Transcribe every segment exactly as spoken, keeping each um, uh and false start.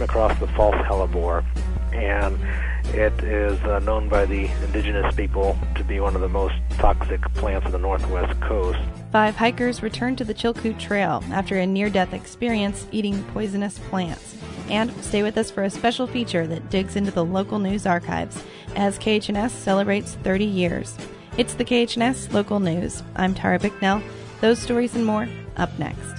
across the false hellebore, and it is uh, known by the indigenous people to be one of the most toxic plants of the northwest coast. Five hikers returned to the Chilkoot Trail after a near-death experience eating poisonous plants. And stay with us for a special feature that digs into the local news archives as K H N S celebrates thirty years. It's the K H N S Local News. I'm Tara Bicknell. Those stories and more up next.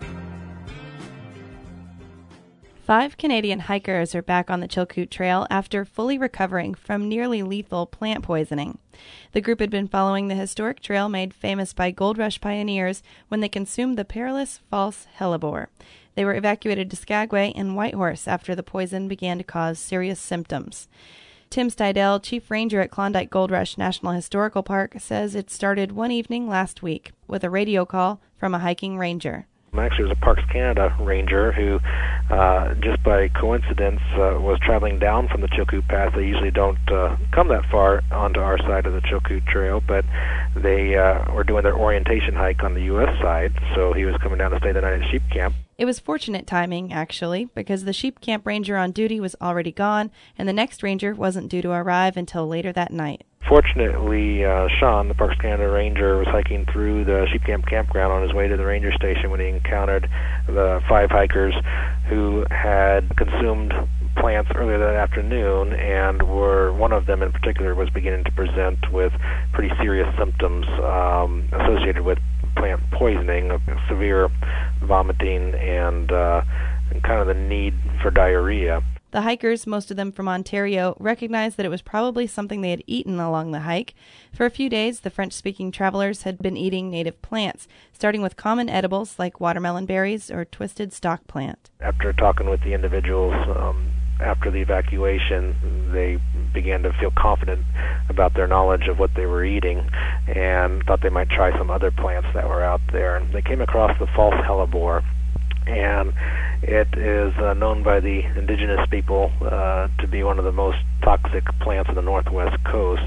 Five Canadian hikers are back on the Chilkoot Trail after fully recovering from nearly lethal plant poisoning. The group had been following the historic trail made famous by gold rush pioneers when they consumed the perilous false hellebore. They were evacuated to Skagway and Whitehorse after the poison began to cause serious symptoms. Tim Stidell, Chief Ranger at Klondike Gold Rush National Historical Park, says it started one evening last week with a radio call from a hiking ranger. Actually, it was a Parks Canada ranger who, uh, just by coincidence, uh, was traveling down from the Chilkoot Pass. They usually don't uh, come that far onto our side of the Chilkoot Trail, but they uh, were doing their orientation hike on the U S side, so he was coming down to stay the night at Sheep Camp. It was fortunate timing, actually, because the Sheep Camp ranger on duty was already gone, and the next ranger wasn't due to arrive until later that night. Fortunately, uh, Sean, the Parks Canada ranger, was hiking through the Sheep Camp campground on his way to the ranger station when he encountered the five hikers who had consumed plants earlier that afternoon, and were one of them in particular was beginning to present with pretty serious symptoms um, associated with plant poisoning, of severe vomiting, and, uh, and kind of the need for diarrhea. The hikers, most of them from Ontario, recognized that it was probably something they had eaten along the hike. For a few days, the French-speaking travelers had been eating native plants, starting with common edibles like watermelon berries or twisted stock plant. After talking with the individuals um, after the evacuation, they began to feel confident about their knowledge of what they were eating and thought they might try some other plants that were out there. And they came across the false hellebore, and it is uh, known by the indigenous people uh, to be one of the most toxic plants of the northwest coast,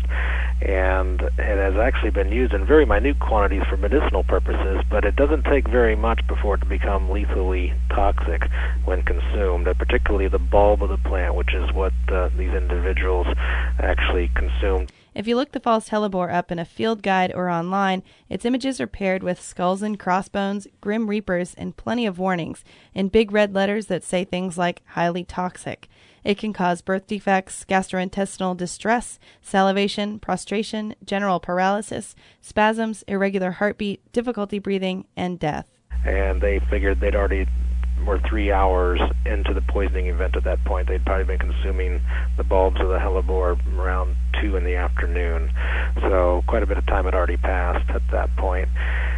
and it has actually been used in very minute quantities for medicinal purposes, but it doesn't take very much before it to become lethally toxic when consumed, and particularly the bulb of the plant, which is what uh, these individuals actually consumed. If you look the false hellebore up in a field guide or online, its images are paired with skulls and crossbones, grim reapers, and plenty of warnings in big red letters that say things like highly toxic. It can cause birth defects, gastrointestinal distress, salivation, prostration, general paralysis, spasms, irregular heartbeat, difficulty breathing, and death. And they figured they'd already were three hours into the poisoning event at that point. They'd probably been consuming the bulbs of the hellebore around two in the afternoon. So quite a bit of time had already passed at that point.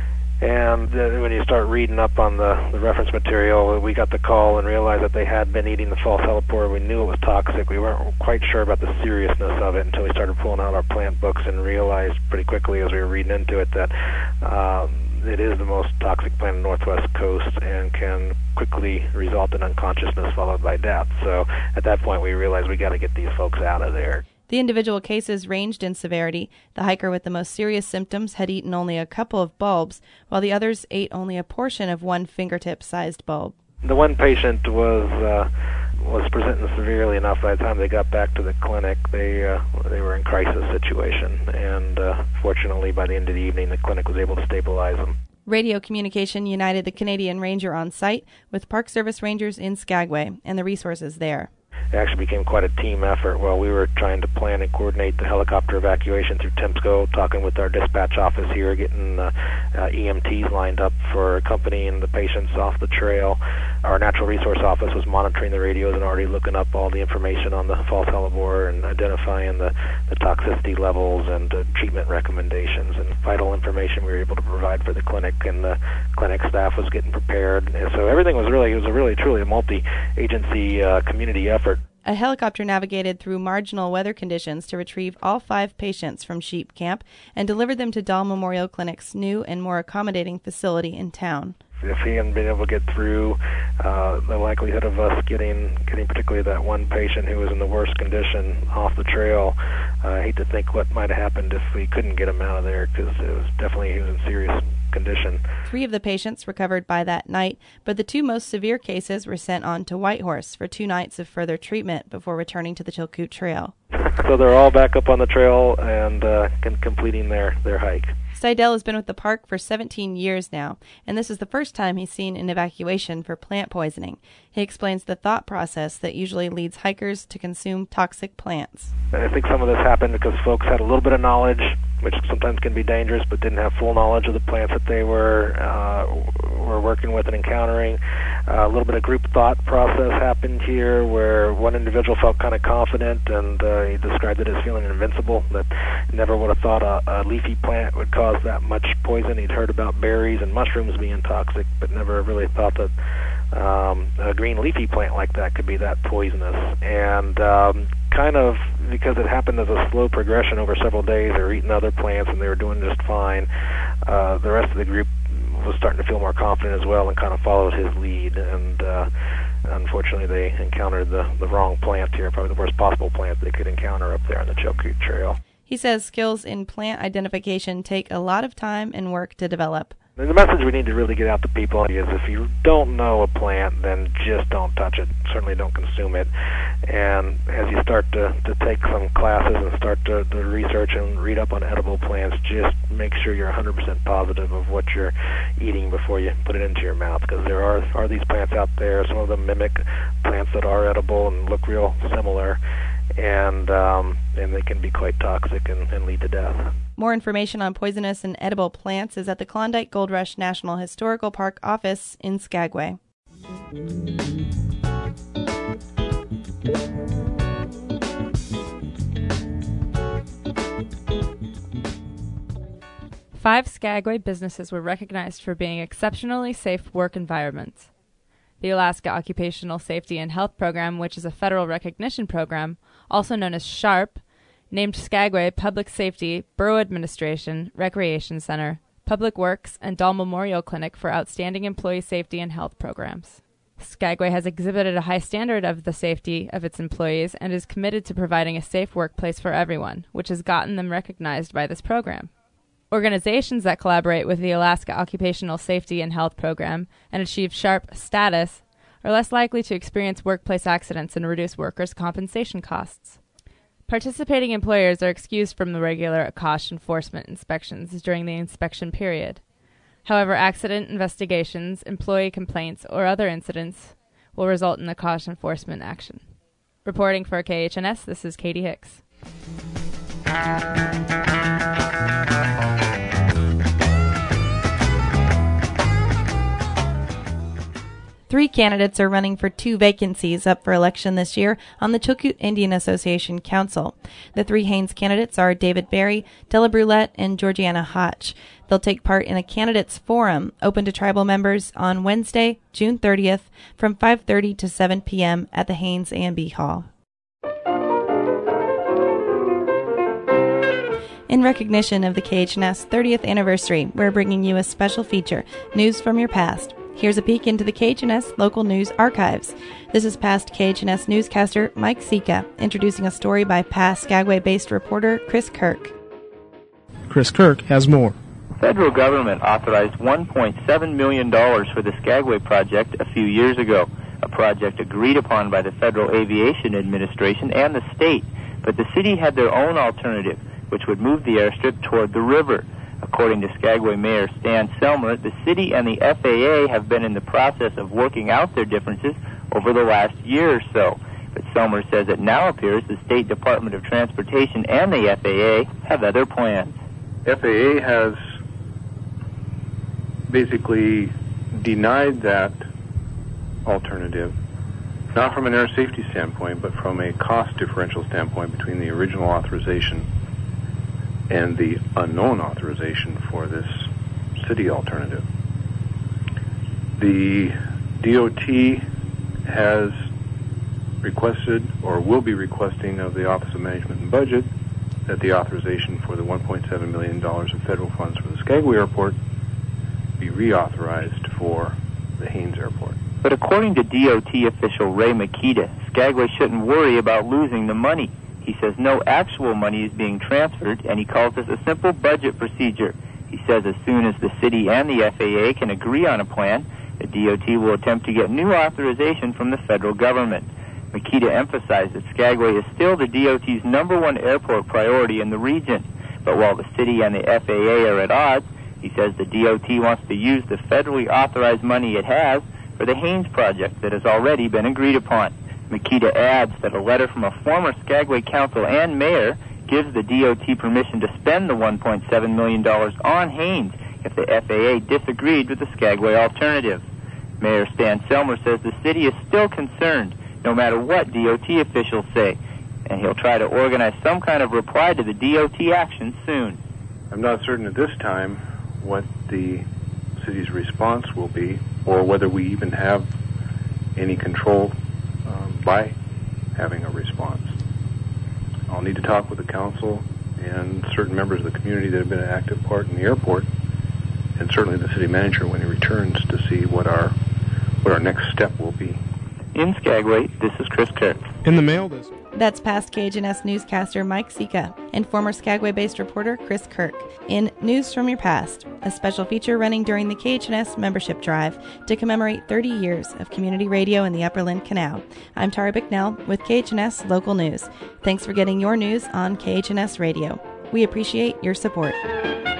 And uh, when you start reading up on the, the reference material, we got the call and realized that they had been eating the false hellebore. We knew it was toxic. We weren't quite sure about the seriousness of it until we started pulling out our plant books and realized pretty quickly as we were reading into it that um, it is the most toxic plant on the northwest coast and can quickly result in unconsciousness followed by death. So at that point we realized we got to get these folks out of there. The individual cases ranged in severity. The hiker with the most serious symptoms had eaten only a couple of bulbs, while the others ate only a portion of one fingertip-sized bulb. The one patient was uh, was presenting severely enough. By the time they got back to the clinic, they uh, they were in crisis situation, and uh, fortunately, by the end of the evening, the clinic was able to stabilize them. Radio communication united the Canadian Ranger on site with Park Service rangers in Skagway and the resources there. It actually became quite a team effort while we were trying to plan and coordinate the helicopter evacuation through Timsco, talking with our dispatch office here, getting uh, uh, E M Ts lined up for accompanying the patients off the trail. Our natural resource office was monitoring the radios and already looking up all the information on the false hellebore and identifying the, the toxicity levels and uh, treatment recommendations and vital information we were able to provide for the clinic, and the clinic staff was getting prepared. And so everything was really, it was a really truly a multi-agency uh, community effort. A helicopter navigated through marginal weather conditions to retrieve all five patients from Sheep Camp and delivered them to Dahl Memorial Clinic's new and more accommodating facility in town. If he hadn't been able to get through, uh, the likelihood of us getting getting particularly that one patient who was in the worst condition off the trail, uh, I hate to think what might have happened if we couldn't get him out of there, because it was definitely, he was in serious condition. Three of the patients recovered by that night, but the two most severe cases were sent on to Whitehorse for two nights of further treatment before returning to the Chilkoot Trail. So they're all back up on the trail and uh, completing their, their hike. Seidel has been with the park for seventeen years now, and this is the first time he's seen an evacuation for plant poisoning. He explains the thought process that usually leads hikers to consume toxic plants. I think some of this happened because folks had a little bit of knowledge, which sometimes can be dangerous, but didn't have full knowledge of the plants that they were uh, were working with and encountering. Uh, a little bit of group thought process happened here where one individual felt kind of confident, and uh, he described it as feeling invincible, that he never would have thought a, a leafy plant would cause that much poison. He'd heard about berries and mushrooms being toxic, but never really thought that um, a green leafy plant like that could be that poisonous. And um, kind of because it happened as a slow progression over several days, they were eating other plants and they were doing just fine. Uh, the rest of the group was starting to feel more confident as well and kind of followed his lead. And uh, unfortunately, they encountered the, the wrong plant here, probably the worst possible plant they could encounter up there on the Chilkoot Trail. He says skills in plant identification take a lot of time and work to develop. And the message we need to really get out to people is if you don't know a plant, then just don't touch it. Certainly don't consume it. And as you start to, to take some classes and start to, to research and read up on edible plants, just make sure you're one hundred percent positive of what you're eating before you put it into your mouth, because there are, are these plants out there. Some of them mimic plants that are edible and look real similar, and um, and they can be quite toxic and, and lead to death. More information on poisonous and edible plants is at the Klondike Gold Rush National Historical Park office in Skagway. Five Skagway businesses were recognized for being exceptionally safe work environments. The Alaska Occupational Safety and Health Program, which is a federal recognition program, also known as SHARP, named Skagway Public Safety, Borough Administration, Recreation Center, Public Works, and Dahl Memorial Clinic for outstanding employee safety and health programs. Skagway has exhibited a high standard of the safety of its employees and is committed to providing a safe workplace for everyone, which has gotten them recognized by this program. Organizations that collaborate with the Alaska Occupational Safety and Health Program and achieve SHARP status are less likely to experience workplace accidents and reduce workers' compensation costs. Participating employers are excused from the regular cost enforcement inspections during the inspection period. However, accident investigations, employee complaints, or other incidents will result in a cost enforcement action. Reporting for K H N S, this is Katie Hicks. Three candidates are running for two vacancies up for election this year on the Chilkoot Indian Association Council. The three Haines candidates are David Berry, Della Brulette, and Georgiana Hotch. They'll take part in a candidates forum open to tribal members on Wednesday, June thirtieth from five thirty to seven p.m. at the Haines A and B Hall. In recognition of the K H N S thirtieth anniversary, we're bringing you a special feature, News from Your Past. Here's a peek into the K H N S local news archives. This is past K H N S newscaster Mike Sika introducing a story by past Skagway-based reporter Chris Kirk. Chris Kirk has more. Federal government authorized one point seven million dollars for the Skagway project a few years ago, a project agreed upon by the Federal Aviation Administration and the state. But the city had their own alternative, which would move the airstrip toward the river. According to Skagway Mayor Stan Selmer, the city and the F A A have been in the process of working out their differences over the last year or so. But Selmer says it now appears the State Department of Transportation and the F A A have other plans. F A A has basically denied that alternative, not from an air safety standpoint, but from a cost differential standpoint between the original authorization and the unknown authorization for this city alternative. The D O T has requested, or will be requesting, of the Office of Management and Budget that the authorization for the one point seven million dollars of federal funds for the Skagway Airport be reauthorized for the Haines Airport. But according to D O T official Ray Makita, Skagway shouldn't worry about losing the money. He says no actual money is being transferred, and he calls this a simple budget procedure. He says as soon as the city and the F A A can agree on a plan, the D O T will attempt to get new authorization from the federal government. Makita emphasized that Skagway is still the D O T's number one airport priority in the region. But while the city and the F A A are at odds, he says the D O T wants to use the federally authorized money it has for the Haines project that has already been agreed upon. Makita adds that a letter from a former Skagway council and mayor gives the D O T permission to spend the one point seven million dollars on Haines if the F A A disagreed with the Skagway alternative. Mayor Stan Selmer says the city is still concerned no matter what D O T officials say, and he'll try to organize some kind of reply to the D O T action soon. I'm not certain at this time what the city's response will be, or whether we even have any control um, by having a response. I'll need to talk with the council and certain members of the community that have been an active part in the airport, and certainly the city manager when he returns, to see what our what our next step will be. In Skagway, this is Chris Kirk. In the mail this That's past K H N S newscaster Mike Sika and former Skagway-based reporter Chris Kirk in News from Your Past, a special feature running during the K H N S membership drive to commemorate thirty years of community radio in the Upperland Canal. I'm Tara Bicknell with K H N S Local News. Thanks for getting your news on K H N S Radio. We appreciate your support.